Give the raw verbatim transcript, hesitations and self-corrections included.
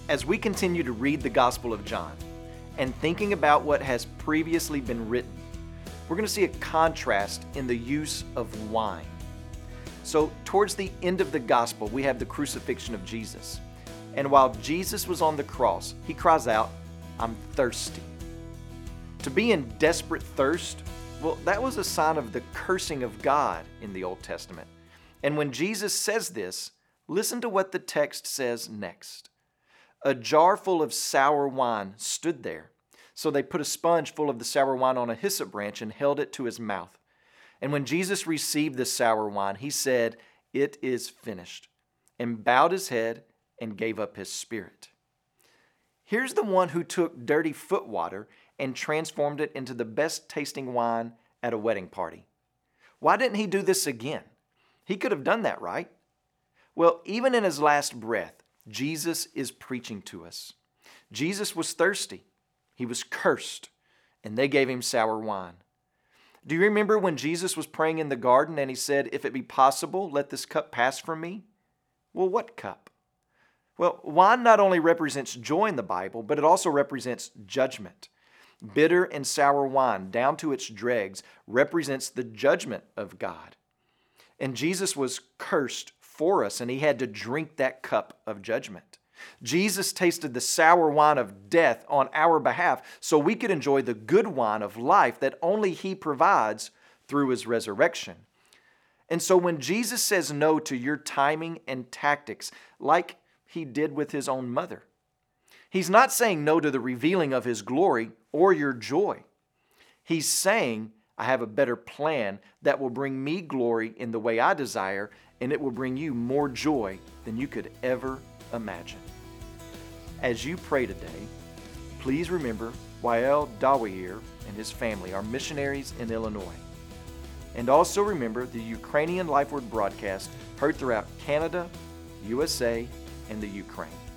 As we continue to read the Gospel of John and thinking about what has previously been written, we're going to see a contrast in the use of wine. So, towards the end of the Gospel, we have the crucifixion of Jesus. And while Jesus was on the cross, he cries out, "I'm thirsty." To be in desperate thirst, well, that was a sign of the cursing of God in the Old Testament. And when Jesus says this, listen to what the text says next. A jar full of sour wine stood there. So they put a sponge full of the sour wine on a hyssop branch and held it to his mouth. And when Jesus received the sour wine, he said, "It is finished," and bowed his head and gave up his spirit. Here's the one who took dirty foot water and transformed it into the best tasting wine at a wedding party. Why didn't he do this again? He could have done that, right? Well, even in his last breath, Jesus is preaching to us. Jesus was thirsty. He was cursed, and they gave him sour wine. Do you remember when Jesus was praying in the garden and he said, "If it be possible, let this cup pass from me"? Well, what cup? Well, wine not only represents joy in the Bible, but it also represents judgment. Bitter and sour wine, down to its dregs, represents the judgment of God. And Jesus was cursed for us, and he had to drink that cup of judgment. Jesus tasted the sour wine of death on our behalf so we could enjoy the good wine of life that only he provides through his resurrection. And so when Jesus says no to your timing and tactics, like he did with his own mother, he's not saying no to the revealing of his glory or your joy. He's saying, "I have a better plan that will bring me glory in the way I desire, and it will bring you more joy than you could ever imagine." As you pray today, please remember Wael Dawir and his family are missionaries in Illinois. And also remember the Ukrainian Life Word broadcast heard throughout Canada, U S A, and the Ukraine.